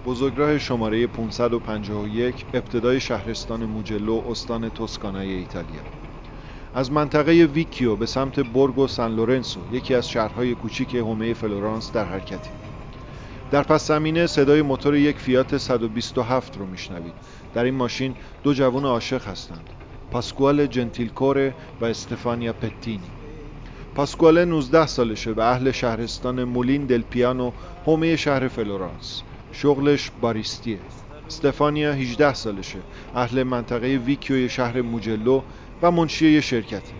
بزرگراه شماره 551 ابتدای شهرستان موجلو استان توسکانای ایتالیا. از منطقه ویکیو به سمت بورگو سان لورنسو، یکی از شهرهای کوچیک حومه فلورانس، در حرکتیم. در پس زمینه صدای موتور یک فیات 127 رو میشنوید. در این ماشین دو جوان عاشق هستند، پاسکوال جنتیلکوره و استفانیا پتینی. پاسکوال 19 سالشه و اهل شهرستان مولین دل پیانو، حومه شهر فلورانس. شغلش باریستیه. استفانیا 18 سالشه، اهل منطقه ویکیوی شهر موجلو و منشی شرکتی.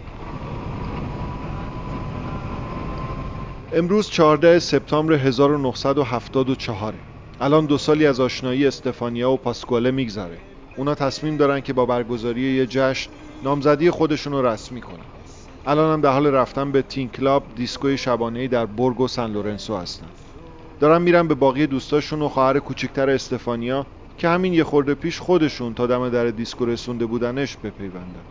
امروز 14 سپتامبر 1974. الان 2 سالی از آشنایی استفانیا و پاسکواله میگذره. اونا تصمیم دارن که با برگزاری یه جشن نامزدی خودشون رو رسمی کنن. الان هم در حال رفتن به تین کلاب، دیسکوی شبانه‌ای در بورگو سان لورنسو هستن. دارن میرن به باقی دوستاشون و خواهر کوچکتر استفانیا که همین یه خورده پیش خودشون تا دم در دیسکو رسونده بودنش بپیوندن.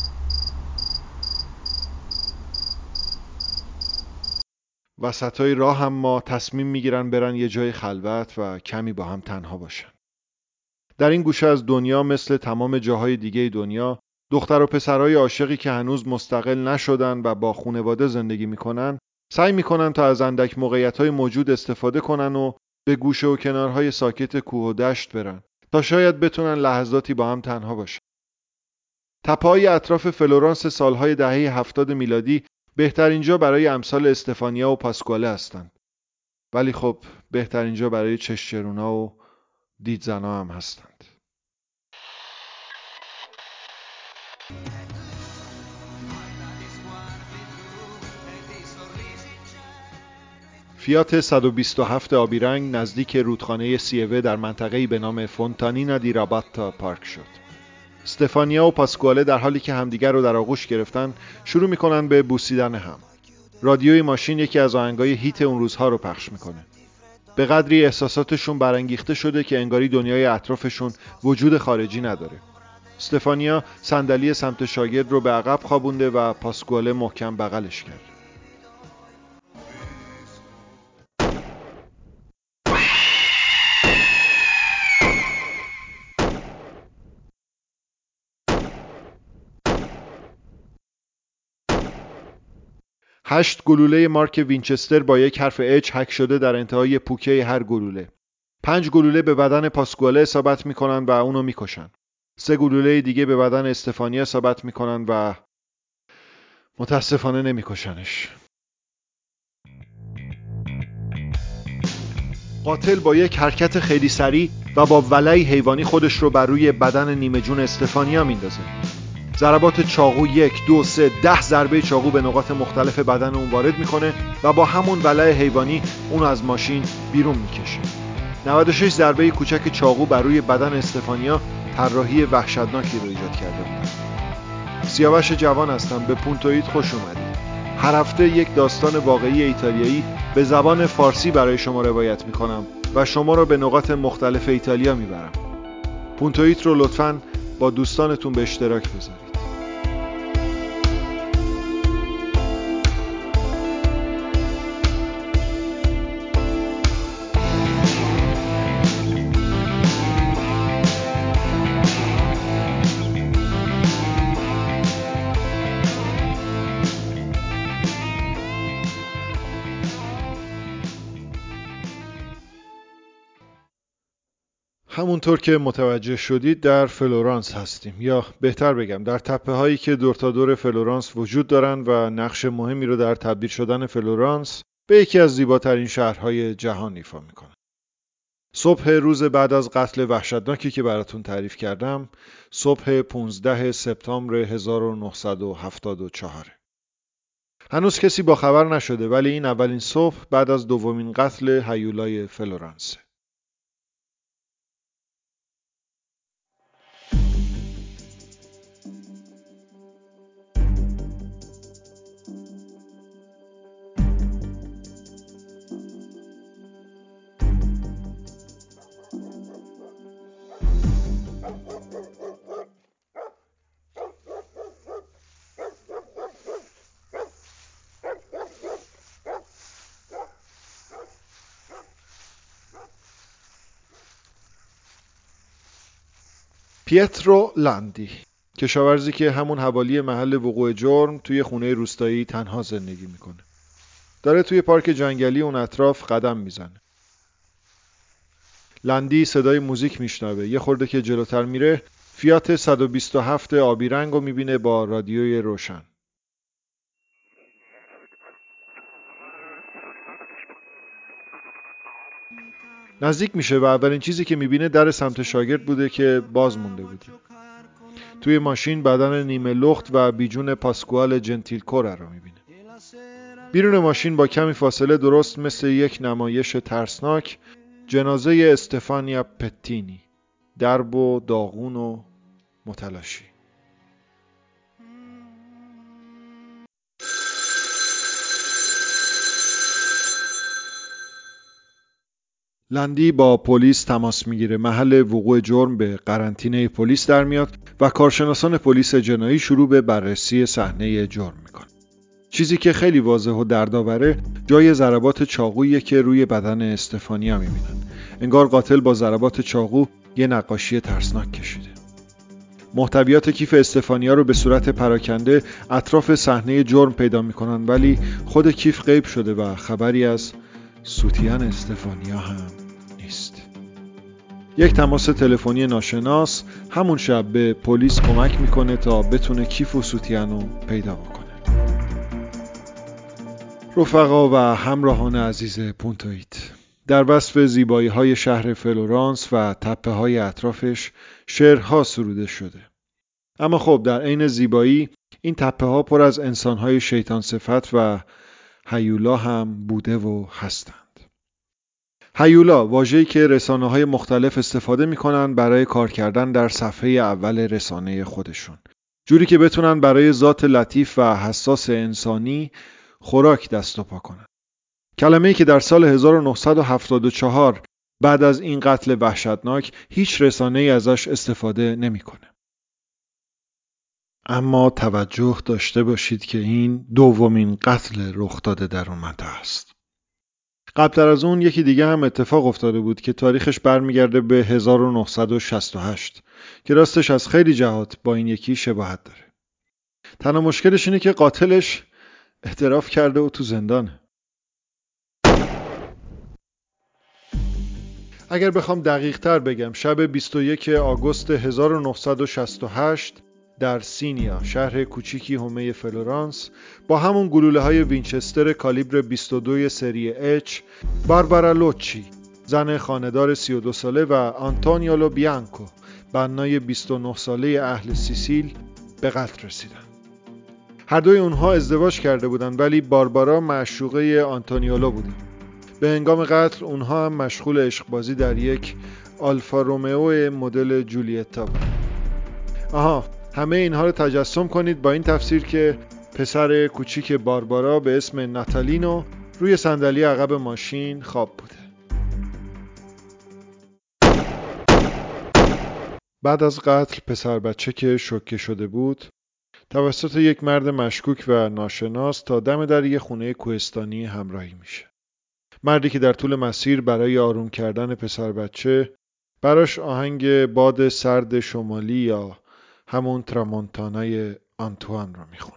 وسطای راه هم ما تصمیم میگیرن برن یه جای خلوت و کمی با هم تنها باشن. در این گوشه از دنیا مثل تمام جاهای دیگه دنیا، دختر و پسرای عاشقی که هنوز مستقل نشدن و با خانواده زندگی میکنن، سعی میکنن تا از اندک موقعیت‌های موجود استفاده کنن و به گوشه و کنارهای ساکت کوه و دشت برن تا شاید بتونن لحظاتی با هم تنها باشن. تپه‌های اطراف فلورانس سالهای دهه 70 میلادی بهترین جا برای امثال استفانیا و پاسکواله هستند. ولی خب بهترین جا برای چشچرونا و دیدزنا هم هستند. فیات 127 آبی رنگ نزدیک رودخانه سیوه در منطقه‌ای به نام فونتانینا دی راباتا پارک شد. استفانیا و پاسکواله در حالی که همدیگر رو در آغوش گرفتن شروع میکنن به بوسیدن هم. رادیوی ماشین یکی از آهنگای هیت اون روزها رو پخش میکنه. به قدری احساساتشون برانگیخته شده که انگاری دنیای اطرافشون وجود خارجی نداره. استفانیا صندلی سمت شاگرد رو به عقب خوابونده و پاسکواله محکم بغلش کرد. هشت گلوله مارک وینچستر با یک حرف اچ حک شده در انتهای پوکه هر گلوله. 5 گلوله به بدن پاسکواله اصابت میکنن و اونو میکشن. 3 گلوله دیگه به بدن استفانیا اصابت میکنن و متاسفانه نمیکشنش. قاتل با یک حرکت خیلی سریع و با ولعی حیوانی خودش رو بر روی بدن نیمه جون استفانیا میندازه. ضربات چاقو 1 2 3 10 ضربه چاقو به نقاط مختلف بدن اون وارد میکنه و با همون ولع حیوانی اون از ماشین بیرون میکشه. 96 ضربه کوچک چاقو بر روی بدن استفانیا طراحی وحشتناکی رو ایجاد کرده بود. سیاوش جوان هستم، به پونتویت خوش اومدید. هر هفته یک داستان واقعی ایتالیایی به زبان فارسی برای شما روایت میکنم و شما رو به نقاط مختلف ایتالیا میبرم. پونتویت رو لطفاً با دوستانتون به اشتراک بذارید. همونطور که متوجه شدید در فلورانس هستیم، یا بهتر بگم در تپه هایی که دور تا دور فلورانس وجود دارن و نقش مهمی رو در تبدیل شدن فلورانس به یکی از زیباترین شهرهای جهان ایفا میکنن. صبح روز بعد از قتل وحشتناکی که براتون تعریف کردم، صبح 15 سپتامبر 1974. هنوز کسی با خبر نشده، ولی این اولین صبح بعد از دومین قتل هیولای فلورانس. پیترو لاندی، کشاورزی که همون حوالی محل وقوع جرم توی خونه روستایی تنها زندگی میکنه. داره توی پارک جنگلی اون اطراف قدم میزنه. لاندی صدای موزیک میشنوه. یه خورده که جلوتر میره فیات 127 آبی رنگ رو میبینه با رادیوی روشن. نزدیک میشه و اولین چیزی که میبینه در سمت شاگرد بوده که باز مونده بوده. توی ماشین بدن نیمه لخت و بیجون پاسکوال جنتیل کور رو میبینه. بیرون ماشین با کمی فاصله درست مثل یک نمایش ترسناک جنازه استفانیا پتینی، درب و داغون و متلاشی. لاندی با پلیس تماس میگیره. محل وقوع جرم به قرنطینه پلیس در میاد و کارشناسان پلیس جنایی شروع به بررسی صحنه جرم میکنن. چیزی که خیلی واضح و دردآوره جای ضربات چاقویی که روی بدن استفانیا میبینن. انگار قاتل با ضربات چاقو یه نقاشی ترسناک کشیده. محتویات کیف استفانیا رو به صورت پراکنده اطراف صحنه جرم پیدا میکنن، ولی خود کیف غیب شده و خبری از سوتیان استفانیا هم نیست. یک تماس تلفنی ناشناس همون شب به پلیس کمک میکنه تا بتونه کیف و سوتیان رو پیدا بکنه. رفقا و همراهان عزیز پونتویت، در وصف زیبایی‌های شهر فلورانس و تپه‌های اطرافش شعرها سروده شده. اما خب در عین زیبایی این تپه‌ها پر از انسان‌های شیطان صفت و هیولا هم بوده و هستند. هیولا واژه‌ای که رسانه‌های مختلف استفاده می‌کنن برای کار کردن در صفحه اول رسانه خودشون، جوری که بتونن برای ذات لطیف و حساس انسانی خوراک دست و پا کنن. کلمه‌ای که در سال 1974 بعد از این قتل وحشتناک هیچ رسانه‌ای ازش استفاده نمی‌کنه. اما توجه داشته باشید که این دومین قتل رخ داده در اون منطقه است. قبلتر از اون یکی دیگه هم اتفاق افتاده بود که تاریخش برمیگرده به 1968 که راستش از خیلی جهات با این یکی شباهت داره. تنها مشکلش اینه که قاتلش اعتراف کرده و تو زندانه. اگر بخوام دقیق تر بگم، شب 21 آگوست 1968 در سینیا، شهر کوچیکی حومه فلورانس، با همون گلوله‌های وینچستر کالیبر 22 سری اچ، باربارا لوچی، زن خانه‌دار 32 ساله، و آنتونیولو بیانکو، بنای 29 ساله اهل سیسیل، به قتل رسیدن. هر دوی اونها ازدواج کرده بودند، ولی باربارا معشوقه آنتونیولو بوده. به هنگام قتل اونها هم مشغول عشقبازی در یک آلفا رومئو مدل جولیتا بود. همه اینها رو تجسم کنید با این تفسیر که پسر کوچیک باربارا به اسم ناتالینو روی صندلی عقب ماشین خواب بوده. بعد از قتل پسر بچه که شوکه شده بود توسط یک مرد مشکوک و ناشناس تا دم در یک خونه کوهستانی همراهی میشه. مردی که در طول مسیر برای آروم کردن پسر بچه براش آهنگ باد سرد شمالی یا همون ترامونتانای آنتوان رو میخونده.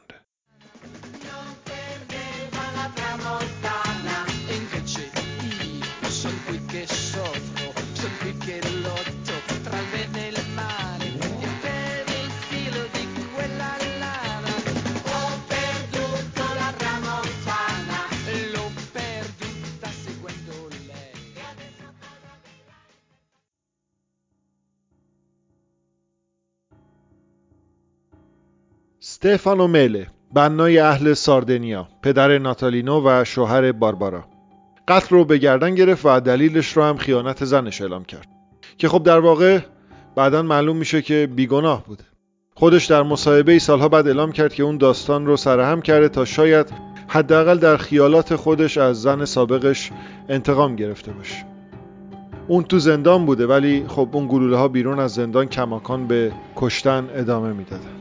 استفانو مله، بنای اهل ساردینیا، پدر ناتالینو و شوهر باربارا، قتل رو به گردن گرفت و دلیلش رو هم خیانت زنش اعلام کرد که خب در واقع بعداً معلوم میشه که بیگناه بوده. خودش در مصاحبه‌ای سالها بعد اعلام کرد که اون داستان رو سرهم کرده تا شاید حداقل در خیالات خودش از زن سابقش انتقام گرفته باشه. اون تو زندان بوده، ولی خب اون گلوله ها بیرون از زندان کماکان به کشتن ادامه میدادن.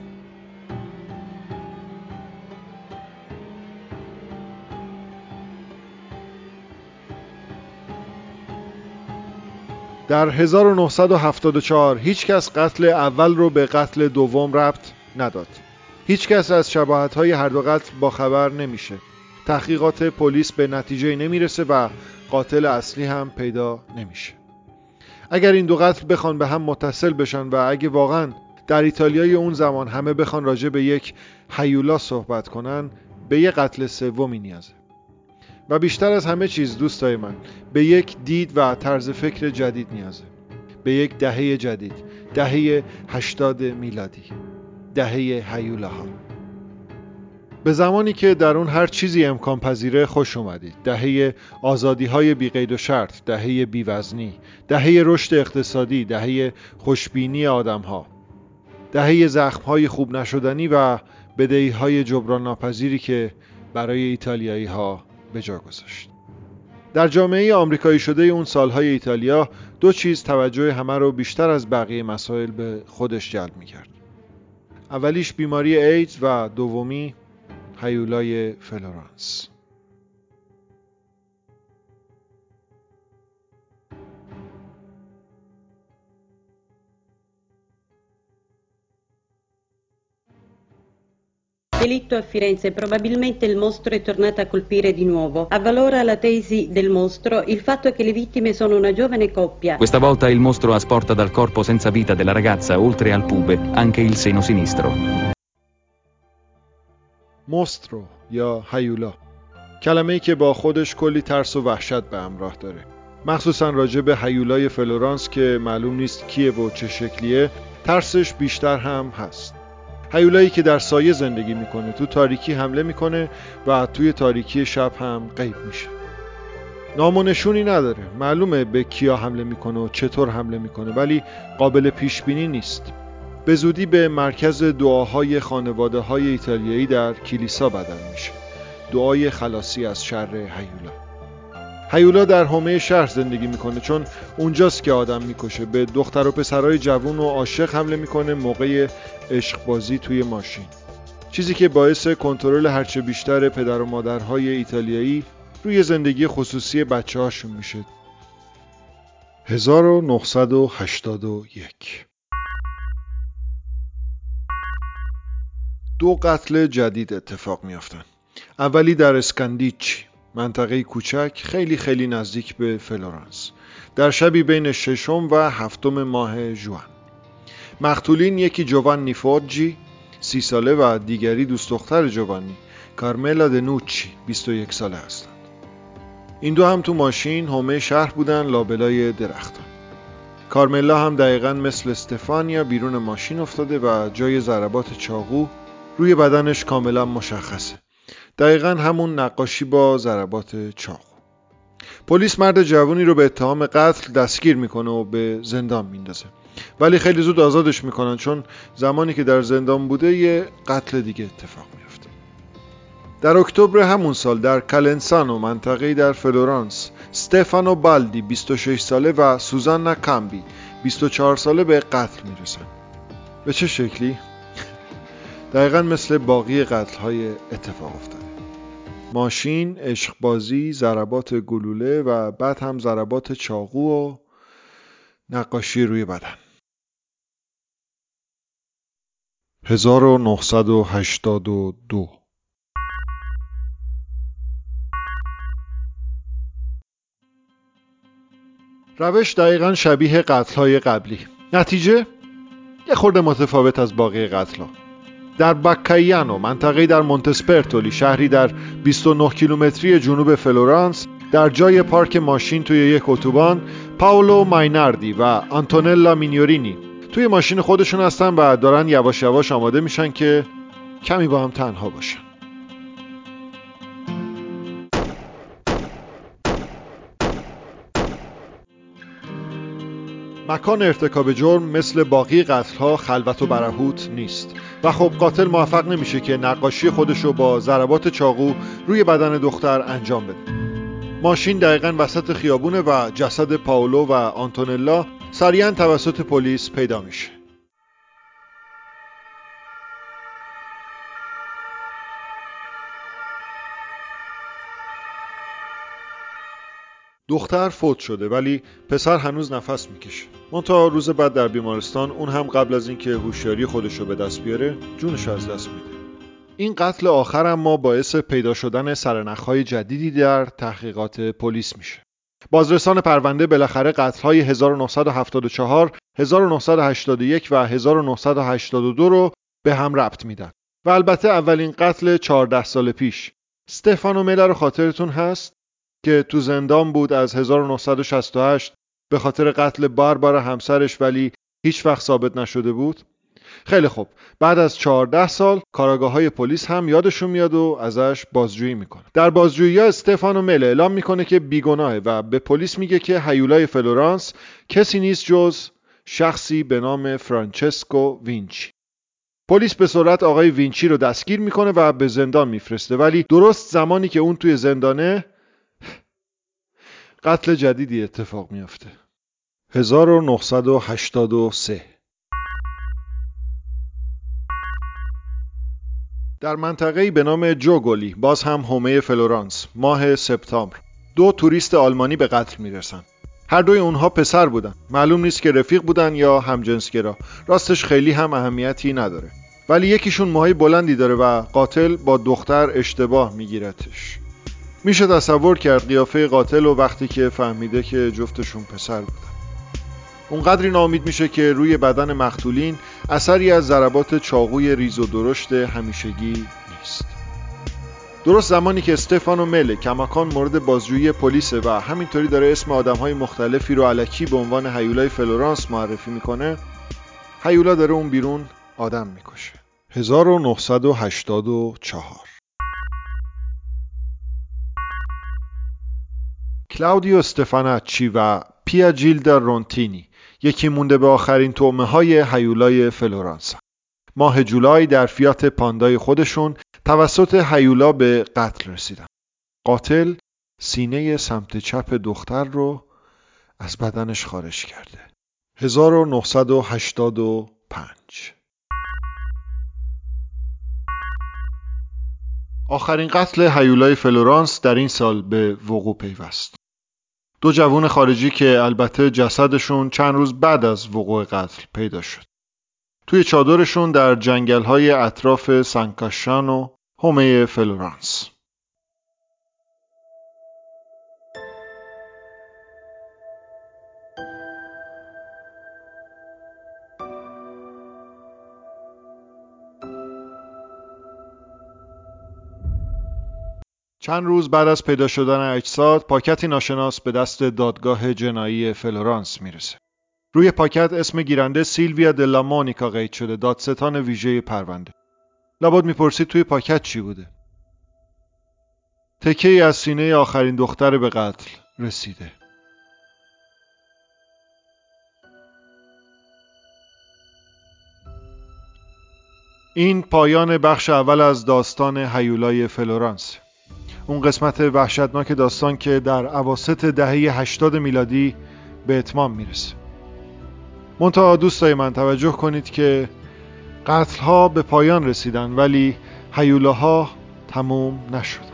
در 1974 هیچ کس قتل اول رو به قتل دوم ربط نداد. هیچ کس از شباهت‌های هر دو قتل باخبر نمیشه. تحقیقات پلیس به نتیجه نمیرسه و قاتل اصلی هم پیدا نمیشه. اگر این دو قتل بخوان به هم متصل بشن و اگه واقعاً در ایتالیای اون زمان همه بخوان راجع به یک هیولا صحبت کنن، به یک قتل سومی نیازه. و بیشتر از همه چیز دوستای من، به یک دید و طرز فکر جدید نیازه. به یک دهه جدید، دهه 80 میلادی، دهه هیولاها. به زمانی که در اون هر چیزی امکان پذیره خوش اومدید. دهه آزادی های بی قید و شرط، دهه بیوزنی، دهه رشد اقتصادی، دهه خوشبینی آدم ها، دهه زخم های خوب نشدنی و بدهی های جبران ناپذیری که برای ایتالیایی ها به جا گذاشت. در جامعه آمریکایی شده اون سالهای ایتالیا دو چیز توجه همه رو بیشتر از بقیه مسائل به خودش جلب می‌کرد. اولیش بیماری ایدز و دومی هیولای فلورانس. Delitto a Firenze, probabilmente il mostro è tornato a colpire di nuovo. Avvalora la tesi del mostro il fatto che le vittime sono una giovane coppia. Questa volta il mostro asporta dal corpo senza vita della ragazza, oltre al pube, anche il seno sinistro. مسترو یا هیولا، کلمه‌ای که با خودش کلی ترس و وحشت به همراه داره. مخصوصا راجع به هیولای فلورانس که معلوم نیست کیه و چه شکلیه، ترسش بیشتر هم هست. هیولایی که در سایه زندگی میکنه، تو تاریکی حمله میکنه و توی تاریکی شب هم غیب میشه. نام و نشونی نداره، معلومه به کیا حمله میکنه و چطور حمله میکنه، ولی قابل پیش بینی نیست. به زودی به مرکز دعاهای خانواده‌های ایتالیایی در کلیسا بدل میشه. دعای خلاصی از شر هیولا. هیولا در حومه شهر زندگی میکنه، چون اونجاست که آدم میکشه. به دختر و پسرای جوون و عاشق حمله میکنه موقع عشق بازی توی ماشین. چیزی که باعث کنترل هرچه بیشتر پدر و مادرهای ایتالیایی روی زندگی خصوصی بچه‌هاشون میشه. 1981 دو قتل جدید اتفاق میافتن. اولی در اسکاندیچی، منطقه کوچک خیلی نزدیک به فلورانس، در شبی بین 6 و 7 ماه ژوئن. مقتولین یکی جوانی فورجی 30 ساله و دیگری دوست دختر جوانی کارملا دنوچی 21 ساله هستند. این دو هم تو ماشین حومه شهر بودن، لابلای درختان. کارملا هم دقیقاً مثل استفانیا بیرون ماشین افتاده و جای ضربات چاقو روی بدنش کاملا مشخصه. دقیقاً همون نقاشی با ضربات چاقو. پلیس مرد جوانی رو به اتهام قتل دستگیر میکنه و به زندان میندازه. ولی خیلی زود آزادش میکنن، چون زمانی که در زندان بوده یه قتل دیگه اتفاق میفته. در اکتبر همون سال در کالنسانو، منطقه‌ای در فلورانس، استفانو بالدی 26 ساله و سوزانا کامبی 24 ساله به قتل میرسن. به چه شکلی؟ دقیقاً مثل باقی قتل‌های اتفاق افتاده. ماشین، عشقبازی، ضربات گلوله و بعد هم ضربات چاقو و نقاشی روی بدن. 1982 روش دقیقاً شبیه قتل‌های قبلی. نتیجه یه خورده متفاوت از باقی قتل‌ها. در باکایانو، منطقه‌ای در مونتسپرتولی، شهری در 29 کیلومتری جنوب فلورانس، در جای پارک ماشین توی یک اتوبان، پاولو مایناردی و آنتونلا مینیورینی توی ماشین خودشون هستن و دارن یواش یواش آماده میشن که کمی با هم تنها باشن. مکان ارتکاب جرم مثل باقی قتل‌ها خلوت و برهوت نیست و خب قاتل موفق نمیشه که نقاشی خودشو با ضربات چاقو روی بدن دختر انجام بده. ماشین دقیقاً وسط خیابونه و جسد پاولو و آنتونلا سریعاً توسط پلیس پیدا میشه. دختر فوت شده ولی پسر هنوز نفس میکشه. منتها روز بعد در بیمارستان اون هم قبل از اینکه هوشیاری خودش رو به دست بیاره جونش از دست میده. این قتل آخر اما باعث پیدا شدن سرنخ‌های جدیدی در تحقیقات پلیس میشه. بازرسان پرونده بالاخره قتل‌های 1974، 1981 و 1982 رو به هم ربط میدن. و البته اولین قتل 14 سال پیش. استفانو میلر رو خاطرتون هست که تو زندان بود از 1968 به خاطر قتل باربارا همسرش ولی هیچ وقت ثابت نشده بود. خیلی خوب، بعد از 14 سال کاراگاه‌های پلیس هم یادشون میاد و ازش بازجویی میکنه. در بازجویی‌ها استفانو میله اعلام میکنه که بیگناهه و به پلیس میگه که هیولای فلورانس کسی نیست جز شخصی به نام فرانچسکو وینچی. پلیس به سرعت آقای وینچی رو دستگیر میکنه و به زندان میفرسته، ولی درست زمانی که اون توی زندانه قتل جدیدی اتفاق میفته. 1983 در منطقه‌ای به نام جوگولی، باز هم حومه فلورانس، ماه سپتامبر 2 توریست آلمانی به قتل میرسن. هر دوی اونها پسر بودن. معلوم نیست که رفیق بودن یا همجنسگرا. راستش خیلی هم اهمیتی نداره. ولی یکیشون موهای بلندی داره و قاتل با دختر اشتباه میگیرتش. میشه تصور کرد قیافه قاتل و وقتی که فهمیده که جفتشون پسر بودن. اونقدری ناامید میشه که روی بدن مقتولین اثری از ضربات چاقوی ریز و درشت همیشگی نیست. درست زمانی که استفانو میله کماکان مورد بازجویی پلیسه و همینطوری داره اسم آدم‌های مختلفی رو الکی به عنوان هیولای فلورانس معرفی میکنه، هیولا داره اون بیرون آدم میکشه. 1984 کلاودیو استفاناچی و پیا جیلدا رونتینی یکی مونده به آخرین طعمه‌های هیولای فلورانس. ماه جولای در فیات پاندای خودشون توسط هیولا به قتل رسیدن. قاتل سینه سمت چپ دختر رو از بدنش خارج کرده. 1985 آخرین قتل هیولای فلورانس در این سال به وقوع پیوست. 2 جوان خارجی که البته جسدشون چند روز بعد از وقوع قتل پیدا شد. توی چادرشون در جنگل‌های اطراف سانکاشانو، حومه فلورانس. چند روز بعد از پیدا شدن اجساد، پاکتی ناشناس به دست دادگاه جنایی فلورانس میرسه. روی پاکت اسم گیرنده سیلویا دلا مونیکا قید شده، دادستان ویژه پرونده. لابد میپرسید توی پاکت چی بوده؟ تکه‌ای از سینه آخرین دختر به قتل رسیده. این پایان بخش اول از داستان هیولای فلورانس. اون قسمت وحشتناک داستان که در اواسط دهه 80 میلادی به اتمام میرسه. منتها دوستای من توجه کنید که قتل‌ها به پایان رسیدن ولی هیولاها تموم نشدن.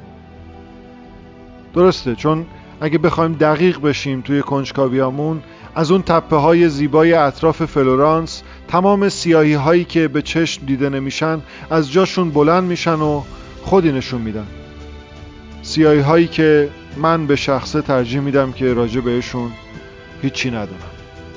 درسته، چون اگه بخوایم دقیق بشیم توی کنجکاویامون از اون تپه‌های زیبای اطراف فلورانس تمام سیاهی‌هایی که به چشم دیده نمیشن از جاشون بلند میشن و خودی نشون میدن. سیاهی‌هایی که من به شخصه ترجیح میدم که راجع بهشون هیچی ندونم.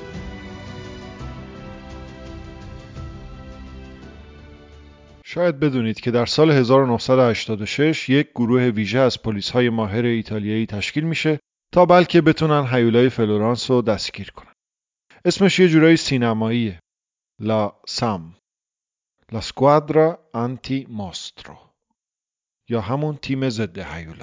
شاید بدونید که در سال 1986 یک گروه ویژه از پلیس‌های ماهر ایتالیایی تشکیل میشه تا بلکه بتونن هیولای فلورانس رو دستگیر کنن. اسمش یه جورایی سینماییه. لا سام، لا سکوادرا آنتی موسترو، یا همون تیم ضد هیولا.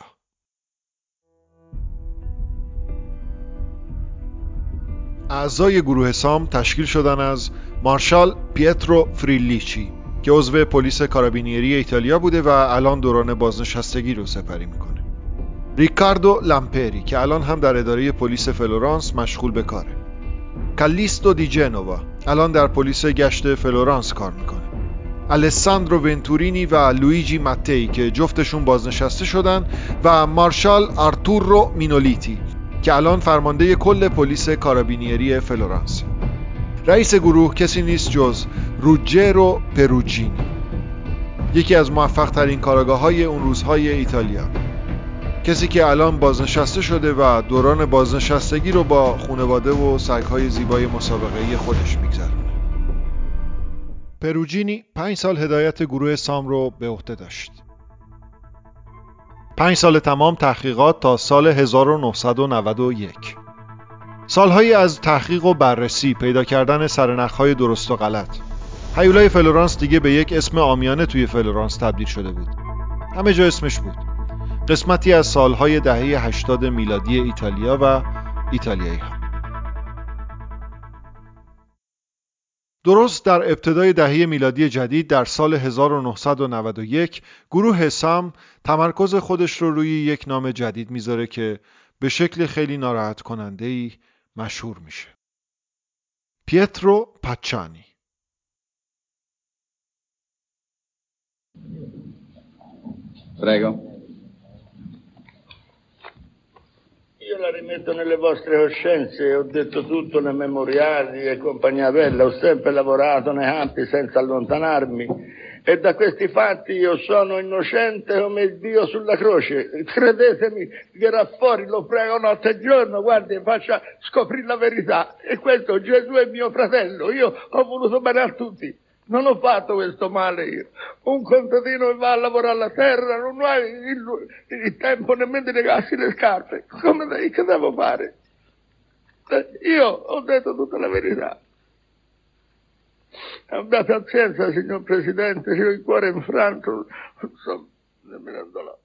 اعضای گروه سام تشکیل شدن از مارشال پیترو فریلیچی که عضو پلیس کارابینیری ایتالیا بوده و الان دوران بازنشستگی رو سپری میکنه. ریکاردو لامپری که الان هم در اداره پلیس فلورانس مشغول به کاره. کالیستو دی جنوا الان در پلیس گشت فلورانس کار میکنه. الساندرو ونتورینی و لویجی ماتی که جفتشون بازنشسته شدن و مارشال آرتورو مینولیتی که الان فرمانده کل پلیس کارابینیری فلورانس. رئیس گروه کسی نیست جز روجرو پروجینی، یکی از موفق ترین کاراگاه‌های اون روزهای ایتالیا، کسی که الان بازنشسته شده و دوران بازنشستگی رو با خانواده و سگ‌های زیبای مسابقه‌ای خودش می‌گذرونه. پروجینی 5 سال هدایت گروه سام رو به عهده داشت. 5 سال تمام تحقیقات تا سال 1991. سالهایی از تحقیق و بررسی، پیدا کردن سرنخ‌های درست و غلط. هیولای فلورانس دیگه به یک اسم عامیانه توی فلورانس تبدیل شده بود. همه جا اسمش بود. قسمتی از سالهای دهه 80 میلادی ایتالیا و ایتالیایی ها. درست در ابتدای دهه میلادی جدید در سال 1991 گروه سام تمرکز خودش رو روی یک نام جدید میذاره که به شکل خیلی ناراحت کننده‌ای مشهور میشه. پیترو پاچانی. Prego. Io la rimetto nelle vostre coscienze, ho detto tutto nei memoriali e compagnia bella, ho sempre lavorato nei campi senza allontanarmi e da questi fatti io sono innocente come il Dio sulla croce. Credetemi, verrà fuori, lo prego notte e giorno, guardi, faccia scoprire la verità. E questo Gesù è mio fratello, io ho voluto bene a tutti. Non ho fatto questo male io. Un contadino che va a lavorare la terra non ha il tempo nemmeno di legarsi le scarpe. Che devo fare? Io ho detto tutta la verità. Abbiate pazienza, signor Presidente, io ho il cuore infranto. Insomma, nemmeno là.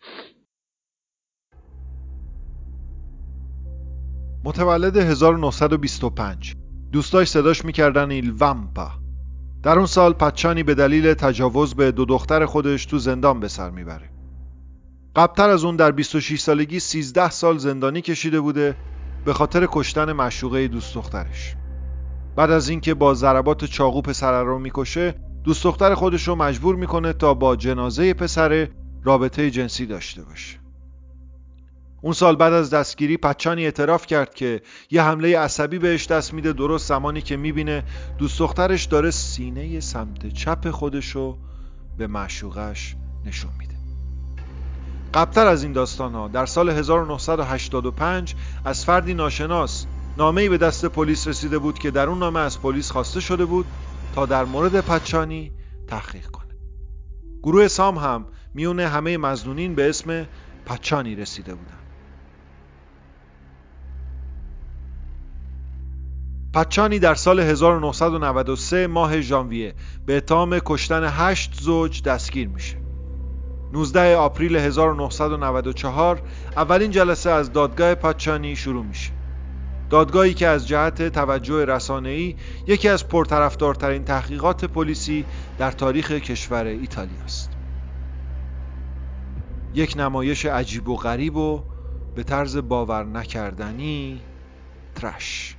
متولد 1925. دوستاش صداش میکردن ایل وامپا. در اون سال پاچانی به دلیل تجاوز به 2 دختر خودش تو زندان به سر میبره. قبلتر از اون در 26 سالگی 13 سال زندانی کشیده بوده به خاطر کشتن معشوقه دوست دخترش. بعد از اینکه با ضربات چاقو پسر رو میکشه، دوست دختر خودش رو مجبور میکنه تا با جنازه پسر رابطه جنسی داشته باشه. اون سال بعد از دستگیری پاچانی اعتراف کرد که یه حمله عصبی بهش دست میده درست زمانی که میبینه دوست دخترش داره سینه سمت چپ خودشو به معشوقش نشون میده. قبلتر از این داستان‌ها در سال 1985 از فردی ناشناس نامه‌ای به دست پلیس رسیده بود که در اون نامه از پلیس خواسته شده بود تا در مورد پاچانی تحقیق کنه. گروه سام هم میون همه مظنونین به اسم پاچانی رسیده بودن. پاچانی در سال 1993 ماه ژانویه به اتهام کشتن 8 زوج دستگیر میشه. 19 آپریل 1994 اولین جلسه از دادگاه پاچانی شروع میشه. دادگاهی که از جهت توجه رسانه‌ای یکی از پرطرفدارترین تحقیقات پلیسی در تاریخ کشور ایتالیا است. یک نمایش عجیب و غریب و به طرز باور نکردنی ترش.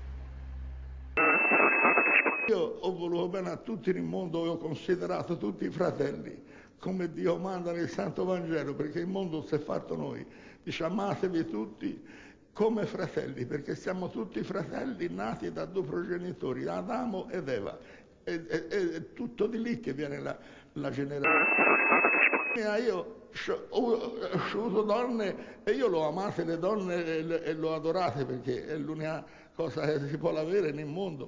Io ho voluto bene a tutti nel mondo e ho considerato tutti fratelli, come Dio manda nel Santo Vangelo, perché il mondo si è fatto noi. Dice amatevi tutti come fratelli, perché siamo tutti fratelli nati da 2 progenitori, Adamo ed Eva. È tutto di lì che viene la generazione. Io ho avuto donne e io l'ho amate le donne e l'ho adorate perché è l'unica cosa che si può avere nel mondo.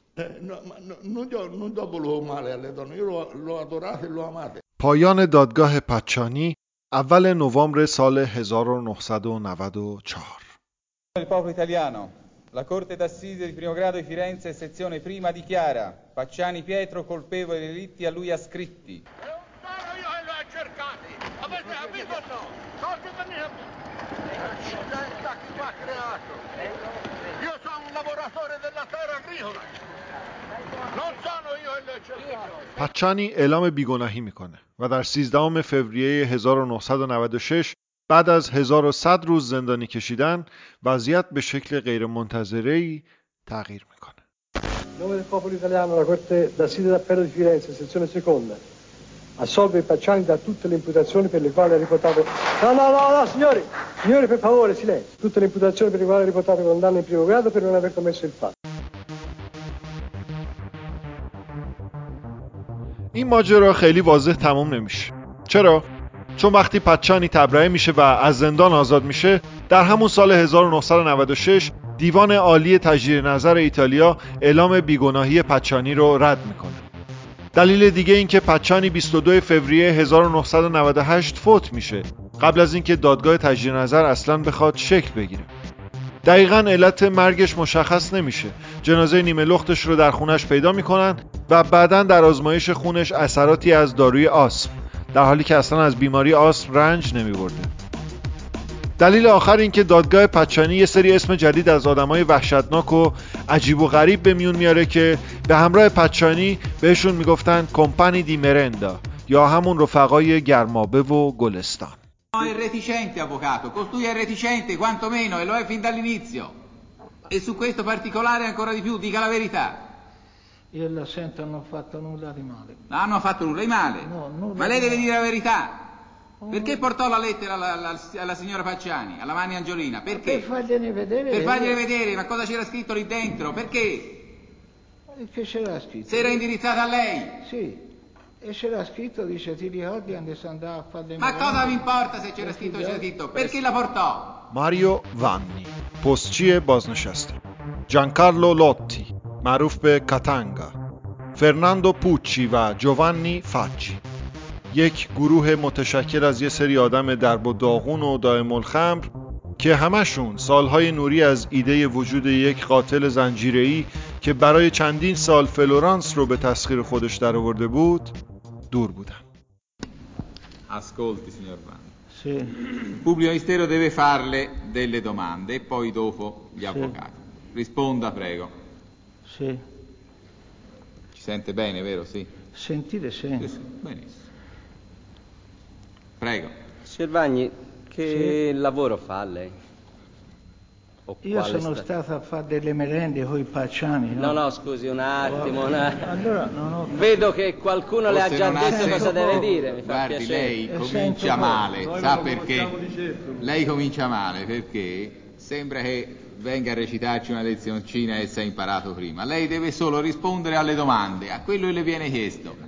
Non do voluto male alle donne, io l'ho adorate e l'ho amate. پایان دادگاه پاچانی اول نوامبر سال 1994. Il popolo italiano, la Corte d'Assise di primo grado di Firenze, sezione prima dichiara Pacciani Pietro colpevole dei delitti a lui ascritti. Io che lo ho cercati, avete capito o no? Toglietemi accidenti a chi mi ha creato. Io sono un lavoratore della terra agricola. Non sono io che lo ho cercato. پاچانی اعلام بیگناهی میکنه و در 13 فوریه 1996 بعد از 1100 روز زندانی کشیدن وضعیت به شکل غیرمنتظره‌ای تغییر میکنه. Nome del popolo italiano, la Corte d'Assise d'Appello di Firenze, sezione seconda, assolve Pacciani da tutte le imputazioni per le quali ha riportato... No, signori! Signore, per favore, silenzio. Tutte le imputazioni per le quali riportate condanna in primo grado per non aver commesso il fatto. این ماجرا خیلی واضح تموم نمیشه. چرا؟ چون وقتی پچانی تبرئه میشه و از زندان آزاد میشه، در همون سال 1996 دیوان عالی تجدید نظر ایتالیا اعلام بیگناهی پچانی رو رد میکنه. دلیل دیگه این که پچانی 22 فوریه 1998 فوت میشه، قبل از اینکه دادگاه تجدید نظر اصلاً بخواد شکل بگیره. دقیقاً علت مرگش مشخص نمیشه. جنازه نیمه لختش رو در خونش پیدا میکنن و بعداً در آزمایش خونش اثراتی از داروی آسم، در حالی که اصلاً از بیماری آسم رنج نمیبرده. دلیل آخر این که دادگاه پچانی یه سری اسم جدید از آدمای وحشتناک و عجیب و غریب به میون میاره که به همراه پچانی بهشون میگفتن کمپانی دی مرندا یا همون رفقای گرمابه و گلستان. È reticente, avvocato, costui è reticente quantomeno e lo è fin dall'inizio. E su questo particolare ancora di più, dica la verità. Io la sento, non ho fatto nulla di male. No, non ha fatto nulla di male. No, nulla. Ma lei deve dire la verità. Oh. Perché portò la lettera alla signora Pacciani, alla Vanni Angiolina? Perché? Per fargliene vedere. Per fargliene vedere, ma cosa c'era scritto lì dentro? Perché? Che c'era scritto? Se era indirizzata a lei. Sì. E c'era scritto, dice, ti ricordi quando si andava a fare dei Ma cosa mi importa se c'era scritto o c'era scritto? Perché la portò? ماریو وانی، پستچی بازنشسته. جانکارلو لوتی، معروف به کاتانگا. فرناندو پوچی و جوانی فاچی. یک گروه متشکل از یه سری آدم درب و داغون و دائم الخمر که همشون سالهای نوری از ایده وجود یک قاتل زنجیره‌ای که برای چندین سال فلورانس رو به تسخیر خودش درآورده بود دور بودن. Ascolti, signor Vanni. Sì. Il pubblico ministero deve farle delle domande e poi dopo gli avvocati. Risponda, prego. Sì. Ci sente bene, vero? Sì. Sentite, sì. Sì, benissimo. Prego. Signor Vagni, che lavoro fa lei? O Io sono stato a fare delle merende con i Pacciani. No, scusi un attimo. Allora non ho... Vedo che qualcuno le ha già detto cosa deve dire, mi fa Guardi, piacere. lei comincia male, sa perché? Lei comincia male perché sembra che venga a recitarci una lezioncina e si è imparato prima. Lei deve solo rispondere alle domande, a quello che le viene chiesto.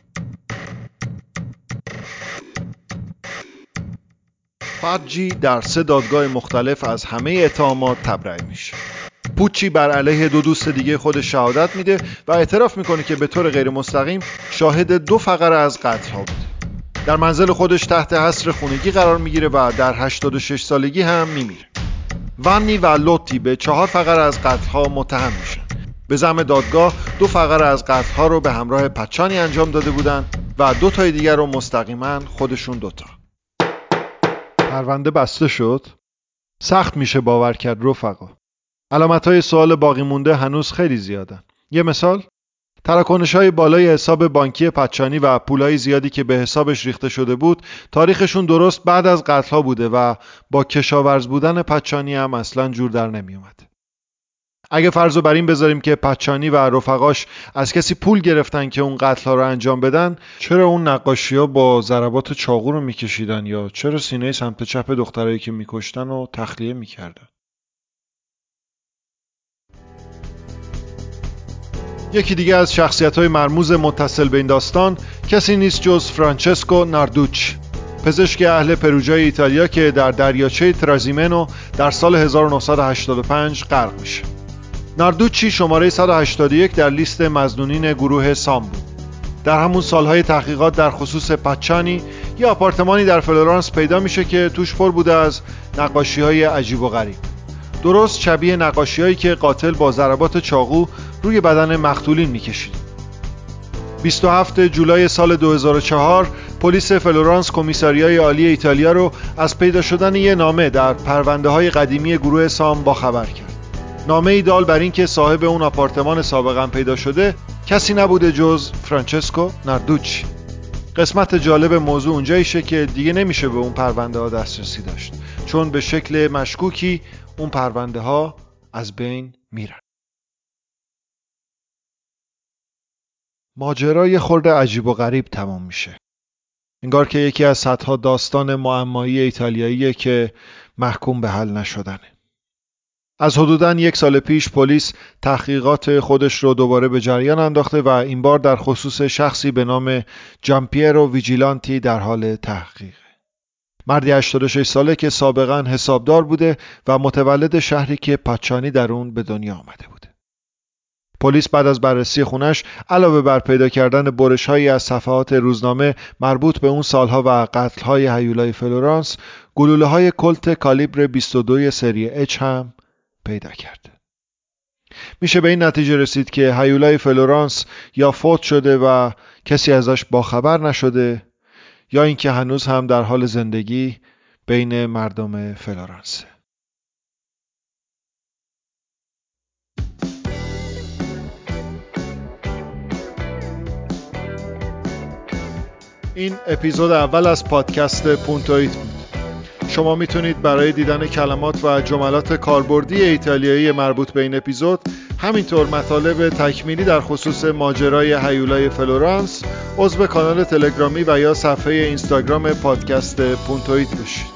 فاجی در 3 دادگاه مختلف از همه اتهامات تبرئه میشه. پوچی بر علیه 2 دوست دیگه خودش شهادت میده و اعتراف میکنه که به طور غیر مستقیم شاهد 2 فقره از قتل ها بوده. در منزل خودش تحت حصر خونگی قرار میگیره و در 86 سالگی هم میمیره. وانی و لوتی به 4 فقره از قتل ها متهم میشن. به زعم دادگاه 2 فقره از قتل ها رو به همراه پچانی انجام داده بودن و 2 تای دیگر رو مستقیما خودشون 2 تا. پرونده بسته شد؟ سخت میشه باور کرد رفقا. علامت‌های سوال باقی مونده هنوز خیلی زیادن. یه مثال، تراکنش‌های بالای حساب بانکی پچانی و پولای زیادی که به حسابش ریخته شده بود، تاریخشون درست بعد از قتل‌ها بوده و با کشاورز بودن پچانی هم اصلاً جور در نمیومد. اگه فرضو بر این بذاریم که پچانی و رفقاش از کسی پول گرفتن که اون قتل‌ها رو انجام بدن، چرا اون نقاشی‌ها با ضربات چاقو رو می‌کشیدن یا چرا سینه سمت چپ دخترایی که می‌کشتن رو تخلیه می‌کردن؟ یکی دیگه از شخصیت‌های مرموز متصل به این داستان کسی نیست جز فرانچسکو ناردوچ، پزشک اهل پروجای ایتالیا که در دریاچه ترازیمنو در سال 1985 غرق میشه. ناردوچی شماره 181 در لیست مظنونین گروه سام بود. در همون سالهای تحقیقات در خصوص پچانی یه آپارتمانی در فلورانس پیدا میشه که توش پر بوده از نقاشی‌های عجیب و غریب. درست شبیه نقاشی‌هایی که قاتل با ضربات چاقو روی بدن مقتولین میکشید. 27 جولای سال 2004 پلیس فلورانس کمیساریای عالی ایتالیا رو از پیدا شدن یه نامه در پرونده‌های قدیمی گروه سام باخبر کرد. نامه‌ای دال بر این که صاحب اون آپارتمان سابقاً پیدا شده کسی نبوده جز فرانچسکو ناردوچی. قسمت جالب موضوع اونجاییشه که دیگه نمیشه به اون پرونده ها دسترسی داشت، چون به شکل مشکوکی اون پرونده ها از بین میرن. ماجرای خورده عجیب و غریب تمام میشه. انگار که یکی از صدها داستان معمایی ایتالیاییه که محکوم به حل نشدنه. از حدوداً 1 سال پیش پلیس تحقیقات خودش رو دوباره به جریان انداخته و این بار در خصوص شخصی به نام جامپیرو ویجیلانتی در حال تحقیق. مردی 86 ساله که سابقاً حسابدار بوده و متولد شهری که پاچانی در اون به دنیا آمده بوده. پلیس بعد از بررسی خونش علاوه بر پیدا کردن برش‌هایی از صفحات روزنامه مربوط به اون سالها و قتل‌های هیولای فلورانس، گلوله‌های کلت کالیبر 22 سری اچ هم پیدا کرد. میشه به این نتیجه رسید که هیولای فلورانس یا فوت شده و کسی ازش باخبر نشده یا اینکه هنوز هم در حال زندگی بین مردم فلورانس. این اپیزود اول از پادکست پونتویت بود. شما میتونید برای دیدن کلمات و جملات کاربردی ایتالیایی مربوط به این اپیزود، همینطور مطالب تکمیلی در خصوص ماجرای هیولای فلورانس، عضو کانال تلگرامی و یا صفحه اینستاگرام پادکست پونتویت بشید.